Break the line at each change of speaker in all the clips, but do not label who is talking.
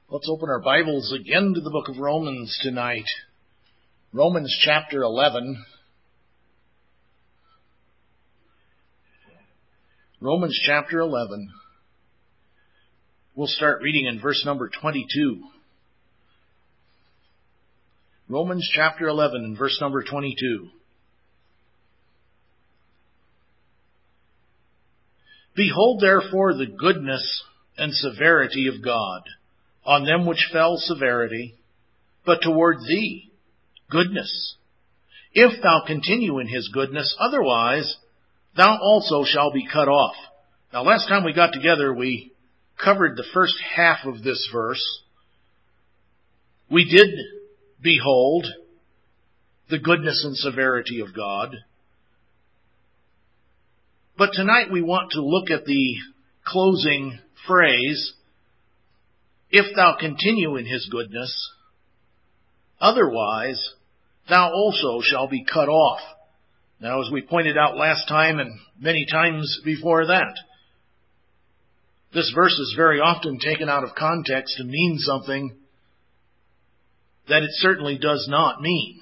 Let's open our Bibles again to the book of Romans tonight. Romans chapter 11. Romans chapter 11. We'll start reading in verse number 22. Romans chapter 11 and verse number 22. Behold therefore the goodness and severity of God. On them which fell severity, but toward thee goodness. If thou continue in his goodness, otherwise thou also shalt be cut off. Now last time we got together, we covered the first half of this verse. We did behold the goodness and severity of God. But tonight we want to look at the closing phrase, if thou continue in his goodness, otherwise thou also shalt be cut off. Now, as we pointed out last time and many times before that, this verse is very often taken out of context to mean something that it certainly does not mean.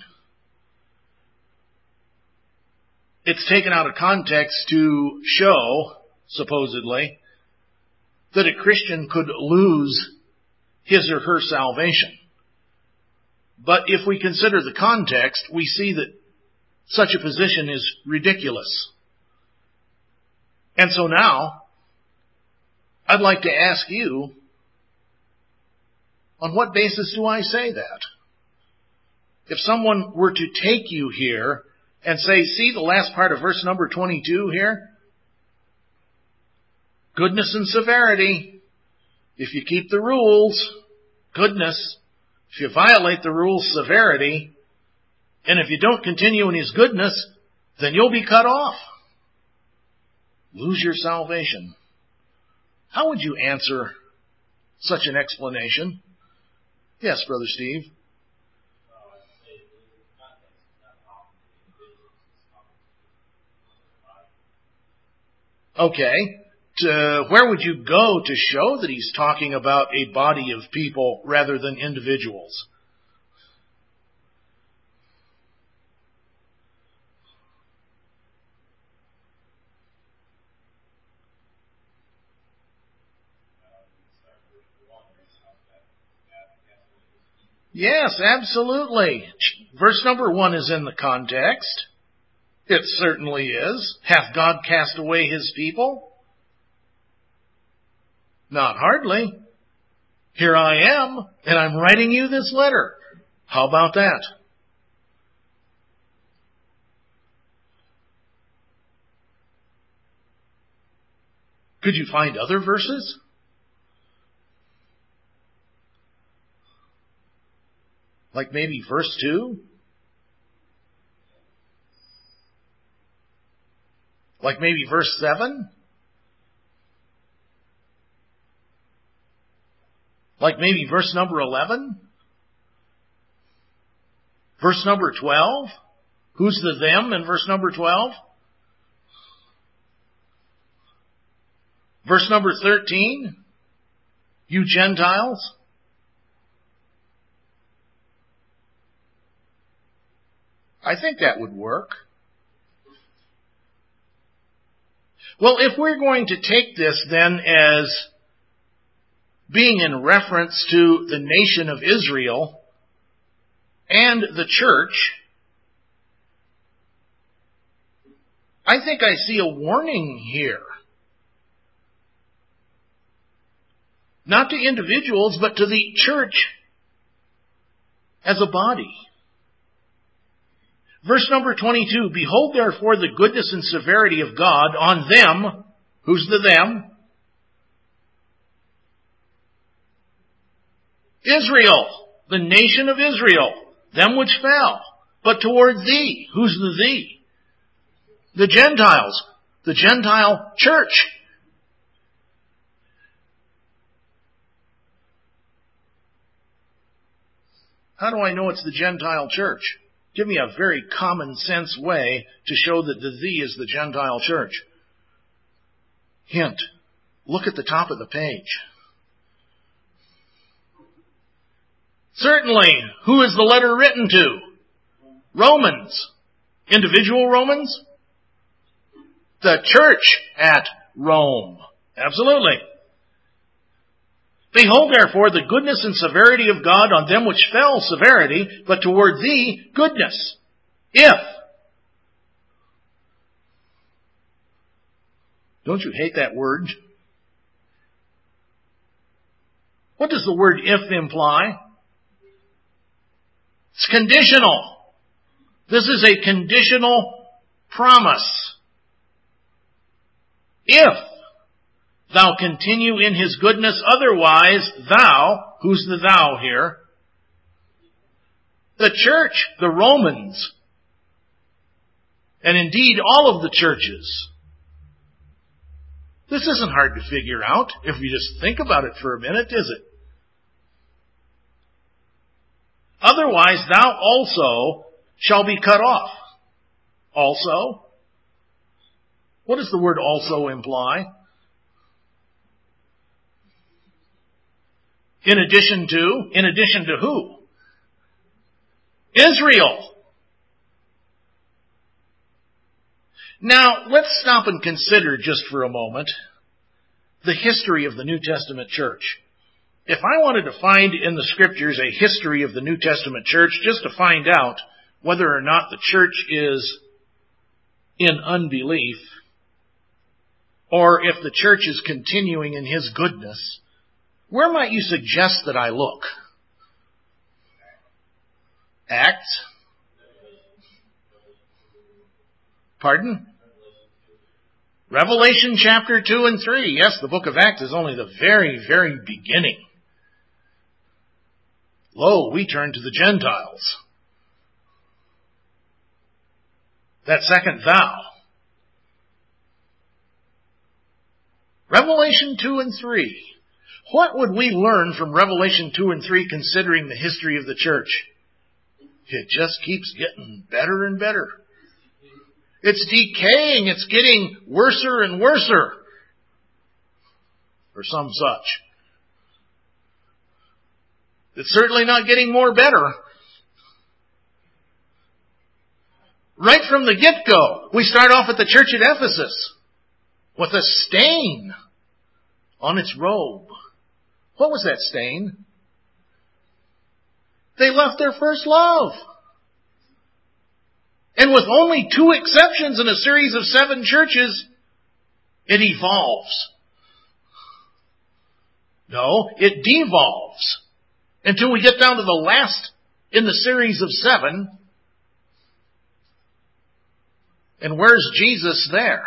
It's taken out of context to show, supposedly, that a Christian could lose his or her salvation. But if we consider the context, we see that such a position is ridiculous. And so now, I'd like to ask you, on what basis do I say that? If someone were to take you here and say, see the last part of verse number 22 here? Goodness and severity. If you keep the rules, goodness. If you violate the rules, severity. And if you don't continue in his goodness, then you'll be cut off. Lose your salvation. How would you answer such an explanation? Yes, Brother Steve. Okay. Where would you go to show that he's talking about a body of people rather than individuals? Yes, absolutely. Verse number 1 is in the context. It certainly is. Hath God cast away his people? Not hardly. Here I am, and I'm writing you this letter. How about that? Could you find other verses? Like maybe verse 2? Like maybe verse 7? Like maybe verse number 11? Verse number 12? Who's the them in verse number 12? Verse number 13? You Gentiles? I think that would work. Well, if we're going to take this then as being in reference to the nation of Israel and the church, I think I see a warning here. Not to individuals, but to the church as a body. Verse number 22, behold therefore the goodness and severity of God on them. Who's the them? Israel, the nation of Israel, them which fell. But toward thee, who's the thee? The Gentiles, the Gentile church. How do I know it's the Gentile church? Give me a very common sense way to show that the thee is the Gentile church. Hint, look at the top of the page. Certainly. Who is the letter written to? Romans. Individual Romans? The church at Rome. Absolutely. Behold, therefore, the goodness and severity of God on them which fell, severity, but toward thee, goodness. If. Don't you hate that word? What does the word if imply? It's conditional. This is a conditional promise. If thou continue in his goodness, otherwise thou, who's the thou here? The church, the Romans, and indeed all of the churches. This isn't hard to figure out if you just think about it for a minute, is it? Otherwise thou also shall be cut off. Also? What does the word also imply? In addition to who? Israel. Now, let's stop and consider just for a moment the history of the New Testament church. If I wanted to find in the Scriptures a history of the New Testament church just to find out whether or not the church is in unbelief, or if the church is continuing in his goodness, where might you suggest that I look? Acts? Pardon? Revelation chapter 2 and 3. Yes, the book of Acts is only the very, very beginning. Lo, we turn to the Gentiles. That second thou. Revelation 2 and 3. What would we learn from Revelation 2 and 3 considering the history of the church? It just keeps getting better and better. It's decaying. It's getting worser and worser. Or some such. It's certainly not getting more better. Right from the get-go, we start off at the church at Ephesus with a stain on its robe. What was that stain? They left their first love. And with only 2 exceptions in a series of 7 churches, it evolves. No, it devolves. Until we get down to the last in the series of 7. And where's Jesus there?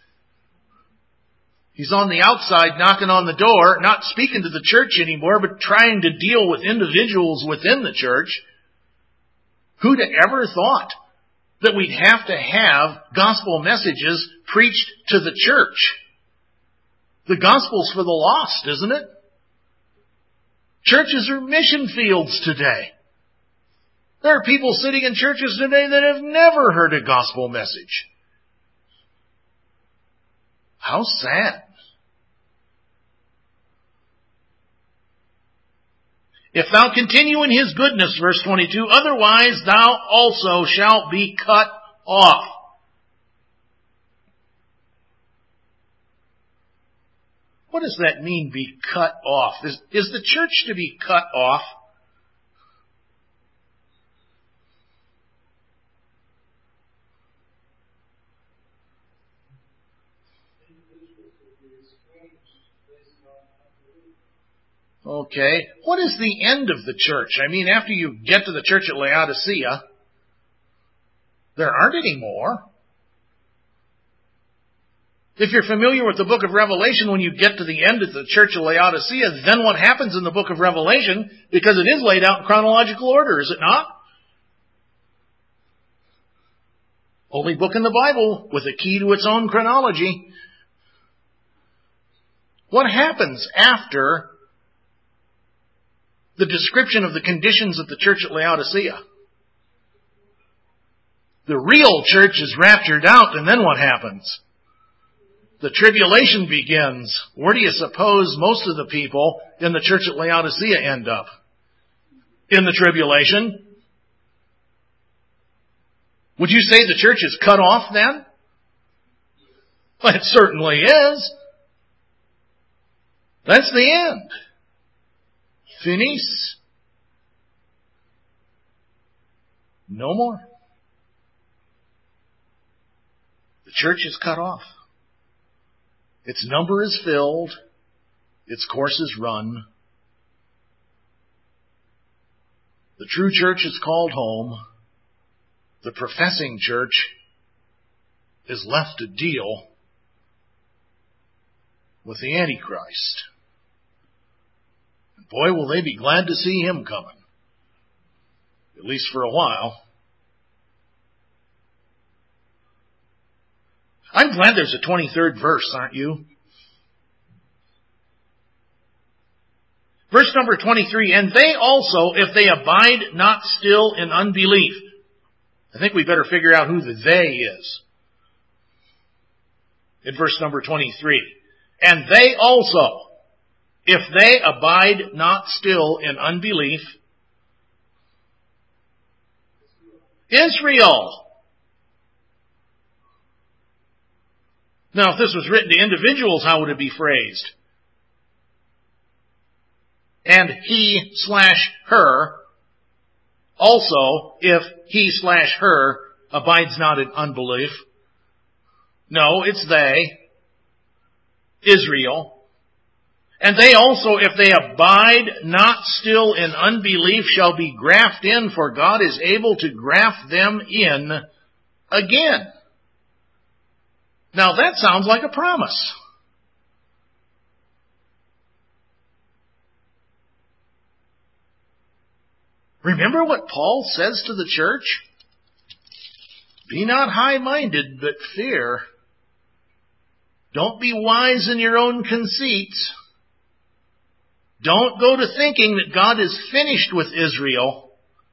He's on the outside knocking on the door, not speaking to the church anymore, but trying to deal with individuals within the church. Who'd ever thought that we'd have to have gospel messages preached to the church? The gospel's for the lost, isn't it? Churches are mission fields today. There are people sitting in churches today that have never heard a gospel message. How sad. If thou continue in his goodness, verse 22, otherwise thou also shalt be cut off. What does that mean, be cut off? Is the church to be cut off? Okay. What is the end of the church? I mean, after you get to the church at Laodicea, there aren't any more. If you're familiar with the book of Revelation, when you get to the end of the church of Laodicea, then what happens in the book of Revelation? Because it is laid out in chronological order, is it not? Only book in the Bible with a key to its own chronology. What happens after the description of the conditions of the church at Laodicea? The real church is raptured out, and then what happens? The tribulation begins. Where do you suppose most of the people in the church at Laodicea end up? in the tribulation. Would you say the church is cut off then? Well, it certainly is. That's the end. Finis. No more. The church is cut off. Its number is filled. Its course is run. The true church is called home. The professing church is left to deal with the Antichrist. And boy, will they be glad to see him coming. At least for a while. I'm glad there's a 23rd verse, aren't you? Verse number 23, and they also, if they abide not still in unbelief. I think we better figure out who the they is. In verse number 23. And they also, if they abide not still in unbelief. Israel. Now, if this was written to individuals, how would it be phrased? And he/her, also, if he/her abides not in unbelief. No, it's they, Israel. And they also, if they abide not still in unbelief, shall be grafted in, for God is able to graft them in again. Now that sounds like a promise. Remember what Paul says to the church? Be not high-minded, but fear. Don't be wise in your own conceits. Don't go to thinking that God is finished with Israel.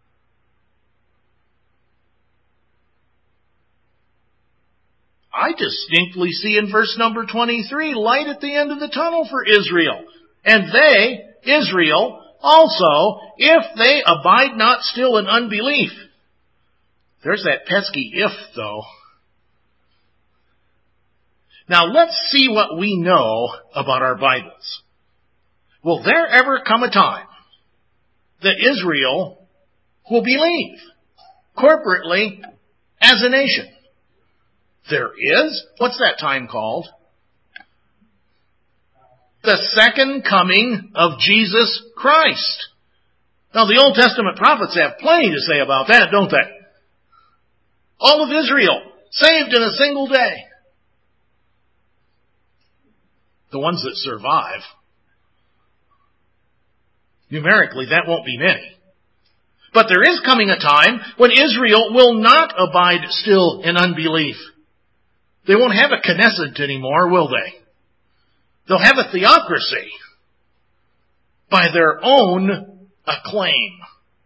I distinctly see in verse number 23, light at the end of the tunnel for Israel. And they, Israel, also, if they abide not still in unbelief. There's that pesky if, though. Now let's see what we know about our Bibles. Will there ever come a time that Israel will believe corporately as a nation? There is. What's that time called? The second coming of Jesus Christ. Now the Old Testament prophets have plenty to say about that, don't they? All of Israel saved in a single day. The ones that survive. Numerically, that won't be many. But there is coming a time when Israel will not abide still in unbelief. They won't have a Knesset anymore, will they? They'll have a theocracy by their own acclaim.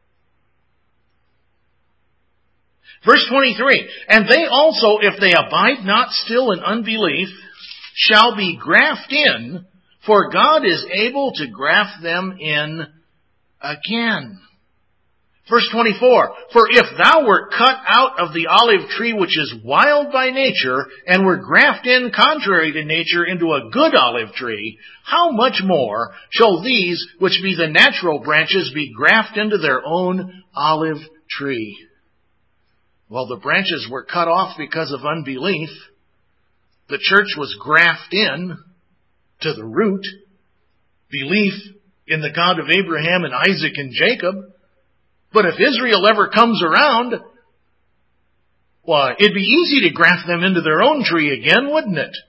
Verse 23, and they also, if they abide not still in unbelief, shall be grafted in, for God is able to graft them in again. Verse 24, for if thou wert cut out of the olive tree which is wild by nature, and were grafted in contrary to nature into a good olive tree, how much more shall these which be the natural branches be grafted into their own olive tree? Well, the branches were cut off because of unbelief. The church was grafted in to the root, belief in the God of Abraham and Isaac and Jacob. But if Israel ever comes around, well, it'd be easy to graft them into their own tree again, wouldn't it?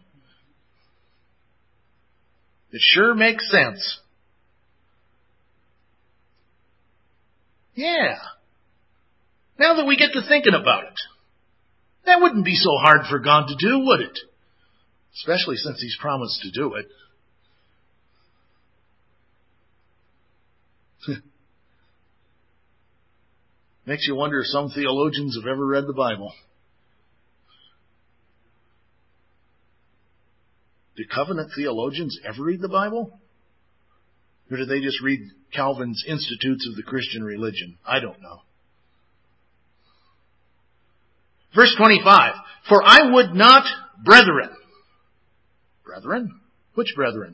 It sure makes sense. Yeah. Now that we get to thinking about it, that wouldn't be so hard for God to do, would it? Especially since He's promised to do it. Makes you wonder if some theologians have ever read the Bible. Do covenant theologians ever read the Bible? Or did they just read Calvin's Institutes of the Christian Religion? I don't know. Verse 25, for I would not, brethren. Brethren? Which brethren?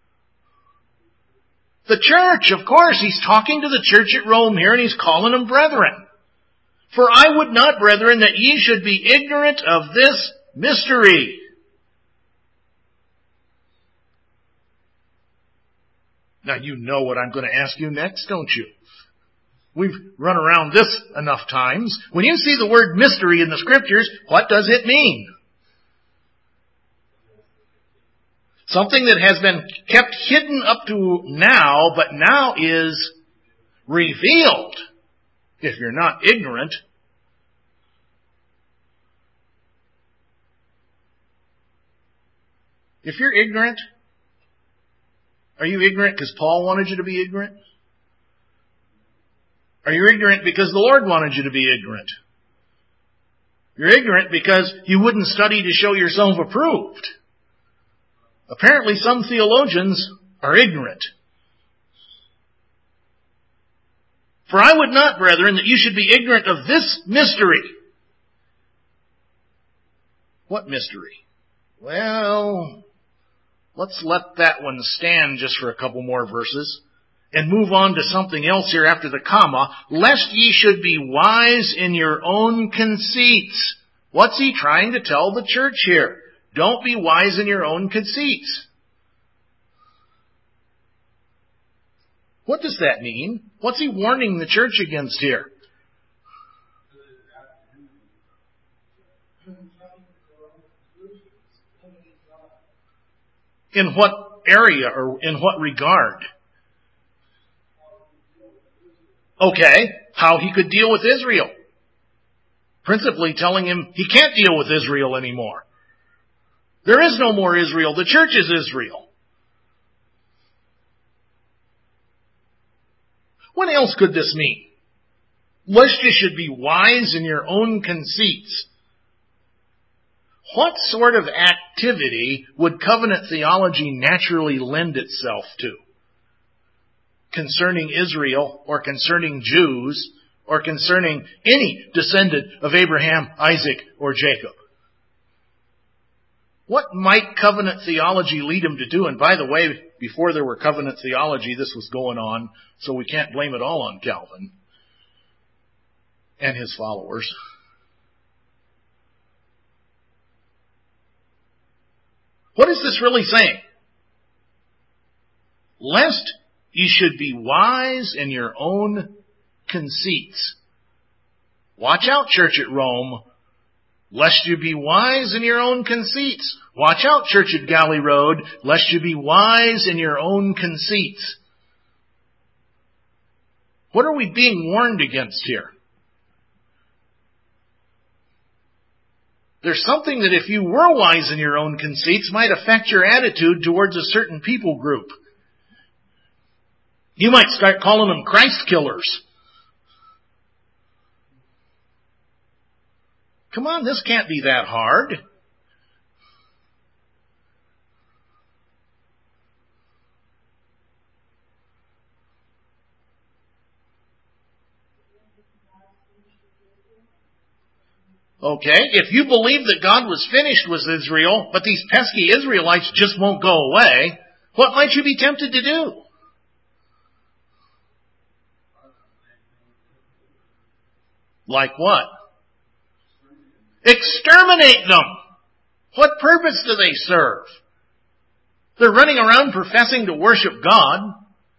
The church, of course. He's talking to the church at Rome here, and he's calling them brethren. For I would not, brethren, that ye should be ignorant of this mystery. Now you know what I'm going to ask you next, don't you? We've run around this enough times. When you see the word mystery in the Scriptures, what does it mean? Something that has been kept hidden up to now, but now is revealed. If you're not ignorant. If you're ignorant, are you ignorant because Paul wanted you to be ignorant? Are you ignorant because the Lord wanted you to be ignorant? You're ignorant because you wouldn't study to show yourself approved. Apparently some theologians are ignorant. For I would not, brethren, that you should be ignorant of this mystery. What mystery? Well, let's let that one stand just for a couple more verses and move on to something else here after the comma. Lest ye should be wise in your own conceits. What's he trying to tell the church here? Don't be wise in your own conceits. What does that mean? What's he warning the church against here? In what area or in what regard? Okay, how he could deal with Israel. Principally telling him he can't deal with Israel anymore. There is no more Israel. The church is Israel. What else could this mean? Lest you should be wise in your own conceits. What sort of activity would covenant theology naturally lend itself to? Concerning Israel, or concerning Jews, or concerning any descendant of Abraham, Isaac, or Jacob? What might covenant theology lead them to do? And by the way, before there were covenant theology, this was going on, so we can't blame it all on Calvin and his followers. What is this really saying? Lest ye should be wise in your own conceits. Watch out, church at Rome. Lest you be wise in your own conceits. Watch out, church at Galley Road, lest you be wise in your own conceits. What are we being warned against here? There's something that if you were wise in your own conceits might affect your attitude towards a certain people group. You might start calling them Christ killers. Come on, this can't be that hard. Okay, if you believe that God was finished with Israel, but these pesky Israelites just won't go away, what might you be tempted to do? Like what? Exterminate them! What purpose do they serve? They're running around professing to worship God.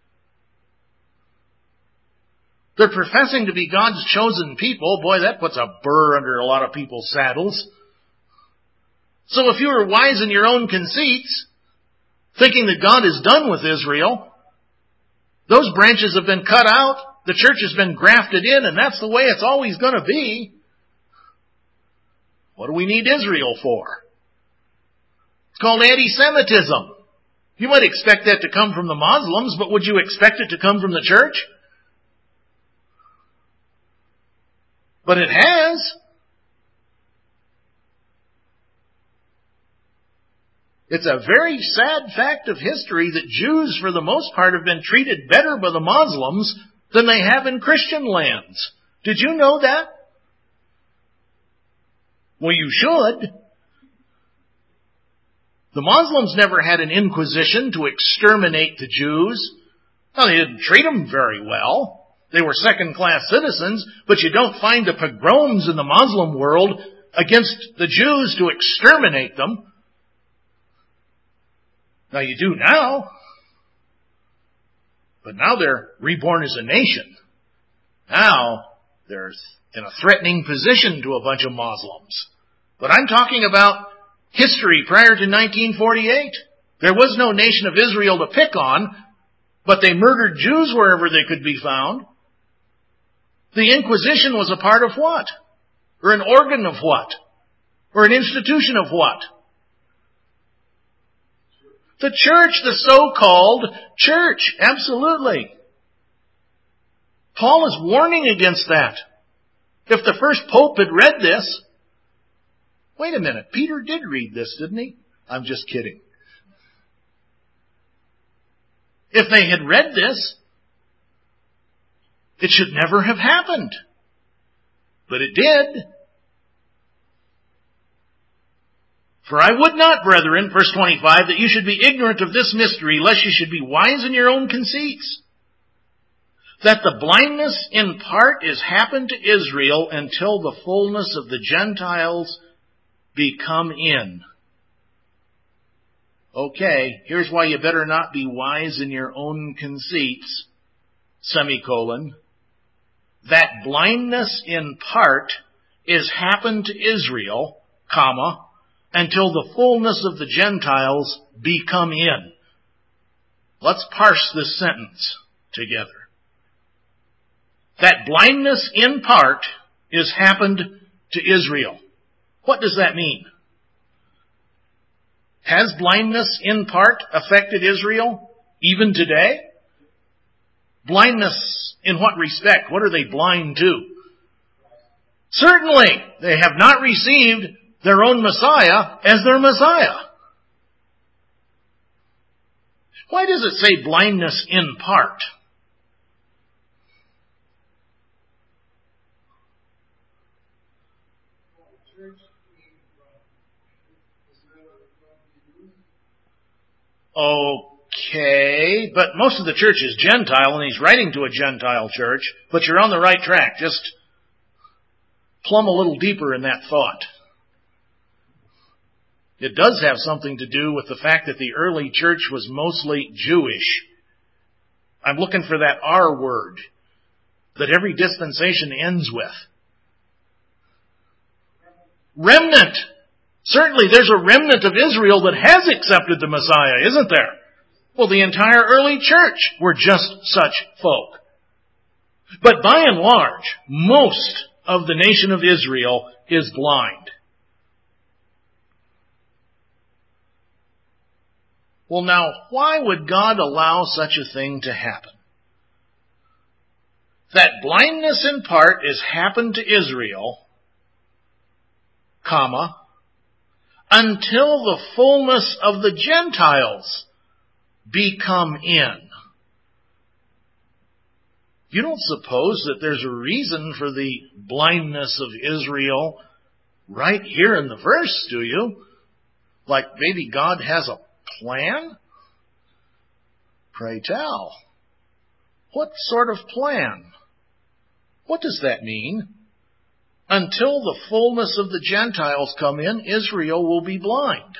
They're professing to be God's chosen people. Boy, that puts a burr under a lot of people's saddles. So if you were wise in your own conceits, thinking that God is done with Israel, those branches have been cut out, the church has been grafted in, and that's the way it's always going to be. What do we need Israel for? It's called anti-Semitism. You might expect that to come from the Muslims, but would you expect it to come from the church? But it has. It's a very sad fact of history that Jews, for the most part, have been treated better by the Muslims than they have in Christian lands. Did you know that? Well, you should. The Muslims never had an inquisition to exterminate the Jews. Now, they didn't treat them very well. They were second-class citizens, but you don't find the pogroms in the Muslim world against the Jews to exterminate them. Now, you do now. But now they're reborn as a nation. Now, they're in a threatening position to a bunch of Muslims. But I'm talking about history prior to 1948. There was no nation of Israel to pick on, but they murdered Jews wherever they could be found. The Inquisition was a part of what? Or an organ of what? Or an institution of what? The church, the so-called church. Absolutely. Paul is warning against that. If the first pope had read this... Wait a minute, Peter did read this, didn't he? I'm just kidding. If they had read this, it should never have happened. But it did. For I would not, brethren, verse 25, that you should be ignorant of this mystery, lest you should be wise in your own conceits. That the blindness in part is happened to Israel until the fullness of the Gentiles be come in. Okay, here's why you better not be wise in your own conceits, semicolon. That blindness in part is happened to Israel, comma, until the fullness of the Gentiles be come in. Let's parse this sentence together. That blindness in part is happened to Israel. What does that mean? Has blindness in part affected Israel even today? Blindness in what respect? What are they blind to? Certainly, they have not received their own Messiah as their Messiah. Why does it say blindness in part? Okay, but most of the church is Gentile, and he's writing to a Gentile church, but you're on the right track. Just plumb a little deeper in that thought. It does have something to do with the fact that the early church was mostly Jewish. I'm looking for that R word that every dispensation ends with. Remnant. Certainly there's a remnant of Israel that has accepted the Messiah, isn't there? Well, the entire early church were just such folk. But by and large, most of the nation of Israel is blind. Well, now, why would God allow such a thing to happen? That blindness in part is happened to Israel, comma, until the fullness of the Gentiles be come in. You don't suppose that there's a reason for the blindness of Israel right here in the verse, do you? Like maybe God has a plan? Pray tell. What sort of plan? What does that mean? Until the fullness of the Gentiles come in, Israel will be blind.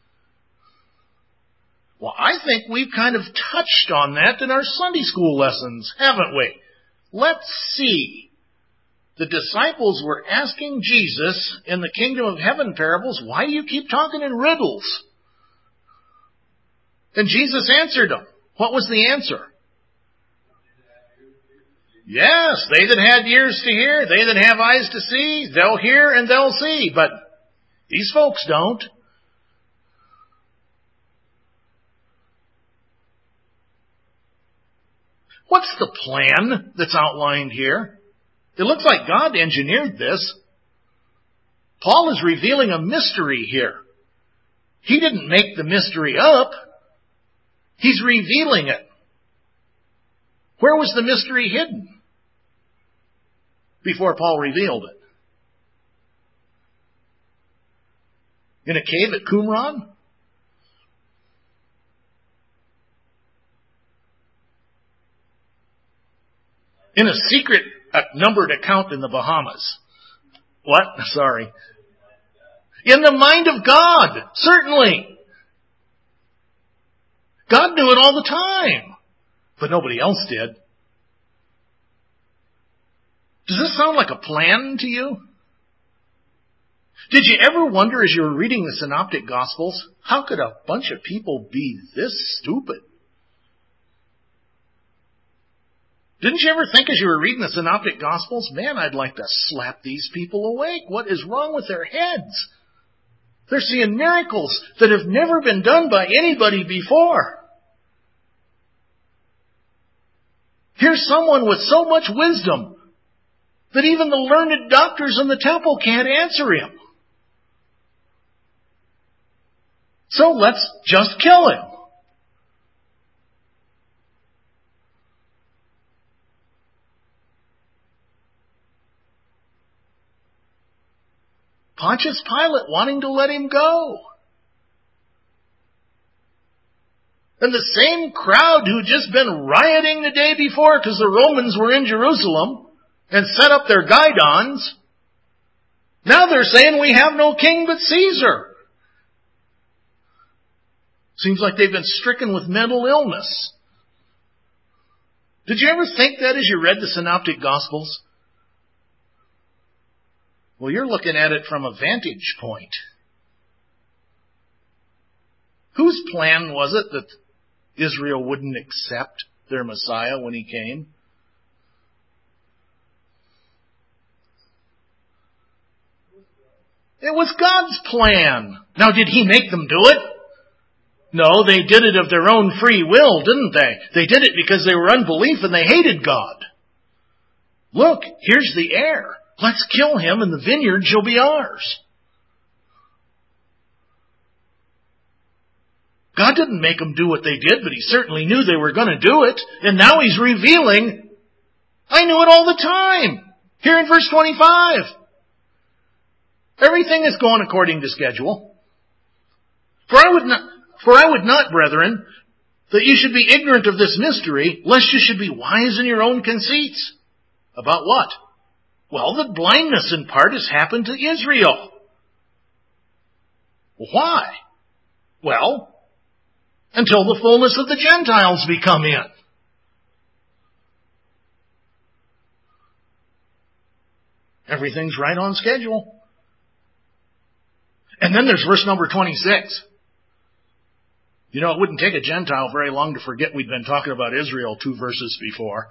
Well, I think we've kind of touched on that in our Sunday school lessons, haven't we? Let's see. The disciples were asking Jesus in the kingdom of heaven parables, why do you keep talking in riddles? And Jesus answered them. What was the answer? Yes, they that had ears to hear, they that have eyes to see, they'll hear and they'll see. But these folks don't. What's the plan that's outlined here? It looks like God engineered this. Paul is revealing a mystery here. He didn't make the mystery up. He's revealing it. Where was the mystery hidden before Paul revealed it? In a cave at Qumran? In a secret numbered account in the Bahamas? What? Sorry. In the mind of God, certainly. God knew it all the time, but nobody else did. Does this sound like a plan to you? Did you ever wonder as you were reading the Synoptic Gospels, how could a bunch of people be this stupid? Didn't you ever think as you were reading the Synoptic Gospels, man, I'd like to slap these people awake. What is wrong with their heads? They're seeing miracles that have never been done by anybody before. Here's someone with so much wisdom that even the learned doctors in the temple can't answer him. So let's just kill him. Pontius Pilate wanting to let him go. And the same crowd who had just been rioting the day before because the Romans were in Jerusalem and set up their guidons, now they're saying we have no king but Caesar. Seems like they've been stricken with mental illness. Did you ever think that as you read the Synoptic Gospels? Well, you're looking at it from a vantage point. Whose plan was it that Israel wouldn't accept their Messiah when he came? It was God's plan. Now, did he make them do it? No, they did it of their own free will, didn't they? They did it because they were unbelief and they hated God. Look, here's the heir. Let's kill him and the vineyard shall be ours. God didn't make them do what they did, but he certainly knew they were going to do it. And now he's revealing, I knew it all the time. Here in verse 25. Everything is going according to schedule. For I would not, brethren, that you should be ignorant of this mystery, lest you should be wise in your own conceits. About what? Well, that blindness in part has happened to Israel. Why? Well, until the fullness of the Gentiles be come in. Everything's right on schedule. And then there's verse number 26. You know, it wouldn't take a Gentile very long to forget we'd been talking about Israel 2 verses before.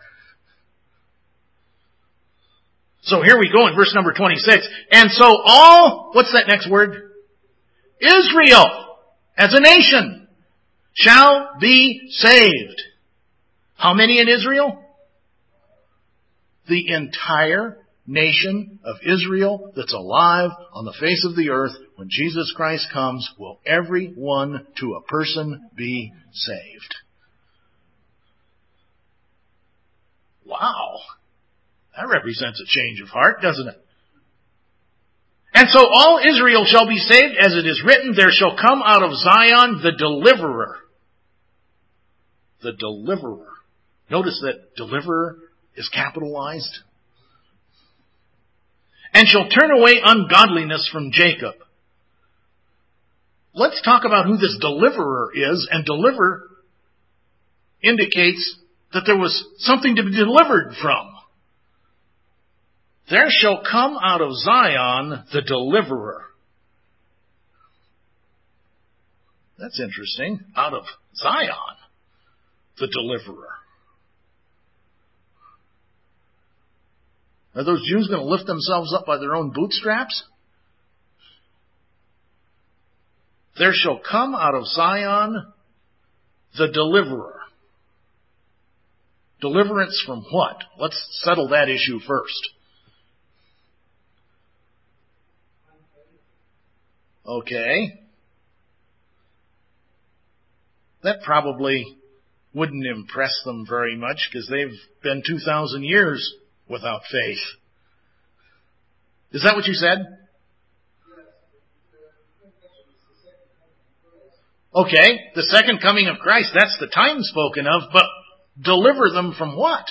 So here we go in verse number 26. And so all, what's that next word? Israel, as a nation, shall be saved. How many in Israel? The entire nation of Israel that's alive on the face of the earth, when Jesus Christ comes, will every one to a person be saved. Wow. That represents a change of heart, doesn't it? And so all Israel shall be saved, as it is written, there shall come out of Zion the deliverer. The deliverer. Notice that deliverer is capitalized. And shall turn away ungodliness from Jacob. Let's talk about who this deliverer is. And deliver indicates that there was something to be delivered from. There shall come out of Zion the deliverer. That's interesting. Out of Zion, the deliverer. Are those Jews going to lift themselves up by their own bootstraps? There shall come out of Zion the deliverer. Deliverance from what? Let's settle that issue first. Okay. That probably wouldn't impress them very much because they've been 2,000 years without faith. Is that what you said? Okay, the second coming of Christ, that's the time spoken of, but deliver them from what?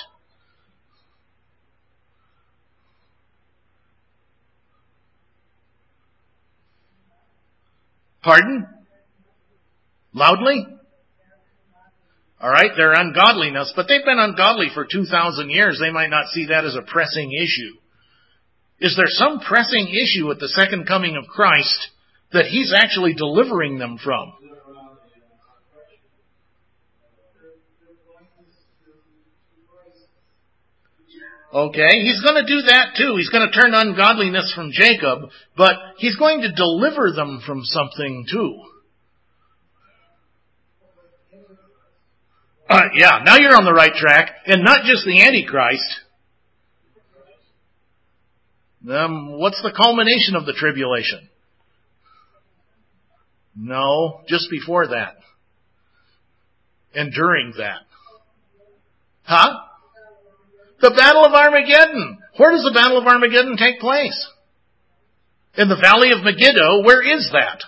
Pardon? Loudly? All right, their ungodliness, but they've been ungodly for 2,000 years. They might not see that as a pressing issue. Is there some pressing issue at the second coming of Christ that He's actually delivering them from? Okay, He's going to do that too. He's going to turn ungodliness from Jacob, but He's going to deliver them from something too. Yeah, now you're on the right track, and not just the Antichrist. What's the culmination of the tribulation? No, just before that. And during that. Huh? The Battle of Armageddon. Where does the Battle of Armageddon take place? In the Valley of Megiddo. Where is that?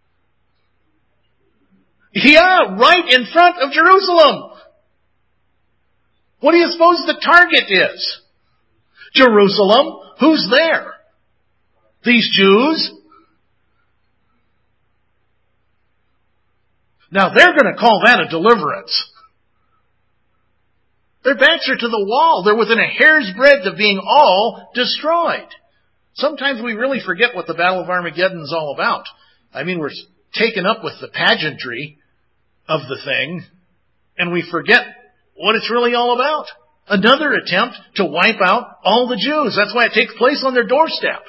Yeah, right in front of Jerusalem. What do you suppose the target is? Jerusalem. Who's there? These Jews? Now they're going to call that a deliverance. Their backs are to the wall. They're within a hair's breadth of being all destroyed. Sometimes we really forget what the Battle of Armageddon is all about. I mean, we're taken up with the pageantry of the thing, and we forget what it's really all about. Another attempt to wipe out all the Jews. That's why it takes place on their doorstep.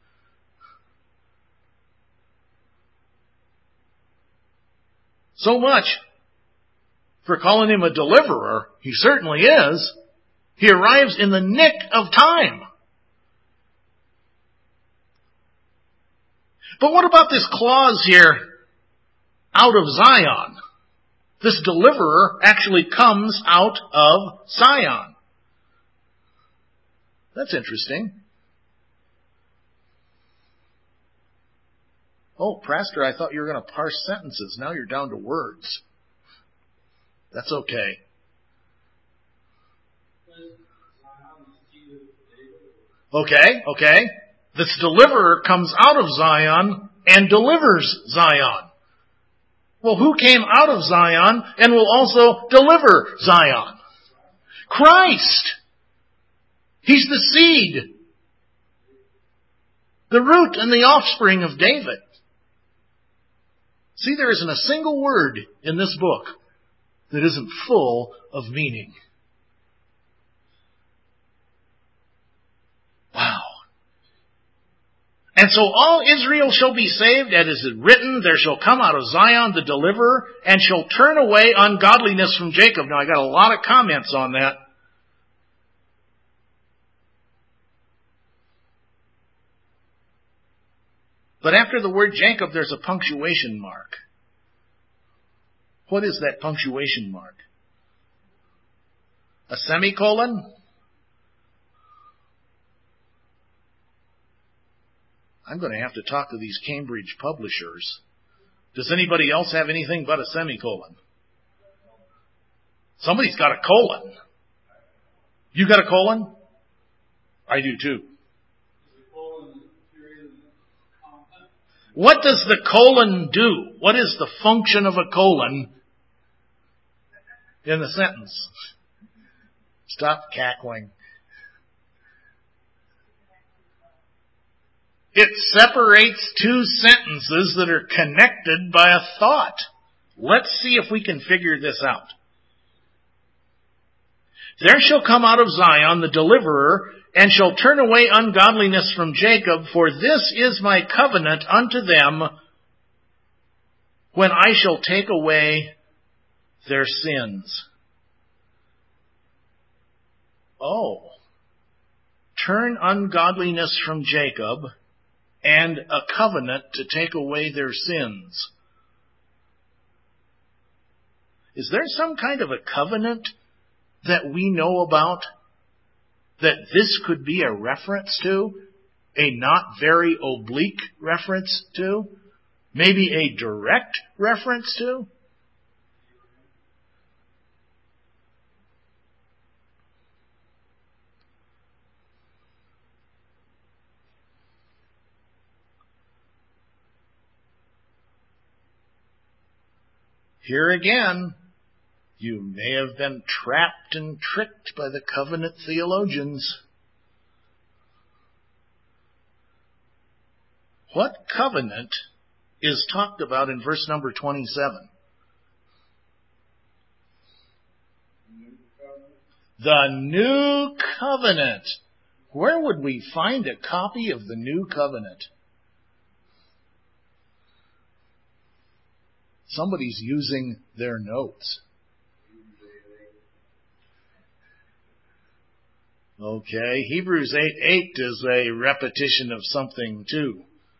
So much for calling Him a deliverer. He certainly is. He arrives in the nick of time. But what about this clause here, out of Zion? This deliverer actually comes out of Zion. That's interesting. Oh, Pastor, I thought you were going to parse sentences. Now you're down to words. That's okay. Okay. This deliverer comes out of Zion and delivers Zion. Well, who came out of Zion and will also deliver Zion? Christ. He's the seed, the root and the offspring of David. See, there isn't a single word in this book that isn't full of meaning. Wow. And so all Israel shall be saved, as is written, there shall come out of Zion the deliverer, and shall turn away ungodliness from Jacob. Now I got a lot of comments on that. But after the word Jacob, there's a punctuation mark. What is that punctuation mark? A semicolon? I'm going to have to talk to these Cambridge publishers. Does anybody else have anything but a semicolon? Somebody's got a colon. You got a colon? I do too. What does the colon do? What is the function of a colon in the sentence? Stop cackling. It separates two sentences that are connected by a thought. Let's see if we can figure this out. There shall come out of Zion the deliverer, and shall turn away ungodliness from Jacob, for this is my covenant unto them, when I shall take away their sins. Oh, turn ungodliness from Jacob, and a covenant to take away their sins. Is there some kind of a covenant that we know about that this could be a reference to? A not very oblique reference to? Maybe a direct reference to? Here again, you may have been trapped and tricked by the covenant theologians. What covenant is talked about in verse number 27? The new covenant. Where would we find a copy of the new covenant? Somebody's using their notes. Okay, Hebrews 8:8 is a repetition of something too.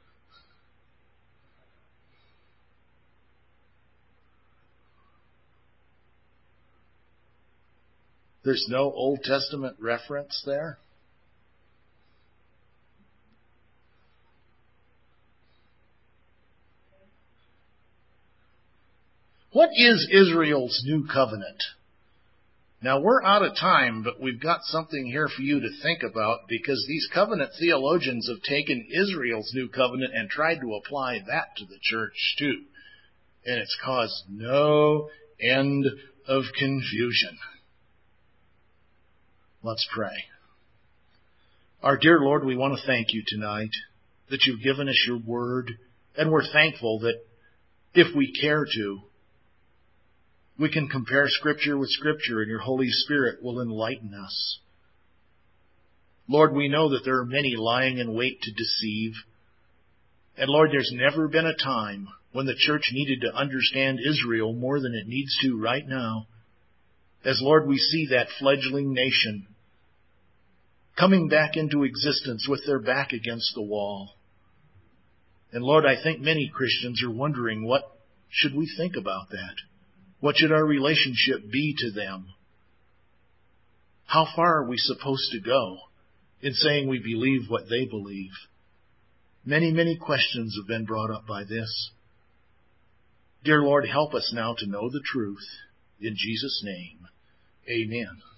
There's no Old Testament reference there? What is Israel's new covenant? Now, we're out of time, but we've got something here for you to think about, because these covenant theologians have taken Israel's new covenant and tried to apply that to the church too. And it's caused no end of confusion. Let's pray. Our dear Lord, we want to thank you tonight that you've given us your word, and we're thankful that if we care to, we can compare Scripture with Scripture, and your Holy Spirit will enlighten us. Lord, we know that there are many lying in wait to deceive. And Lord, there's never been a time when the church needed to understand Israel more than it needs to right now. As, Lord, we see that fledgling nation coming back into existence with their back against the wall. And Lord, I think many Christians are wondering, what should we think about that? What should our relationship be to them? How far are we supposed to go in saying we believe what they believe? Many, many questions have been brought up by this. Dear Lord, help us now to know the truth. In Jesus' name, amen.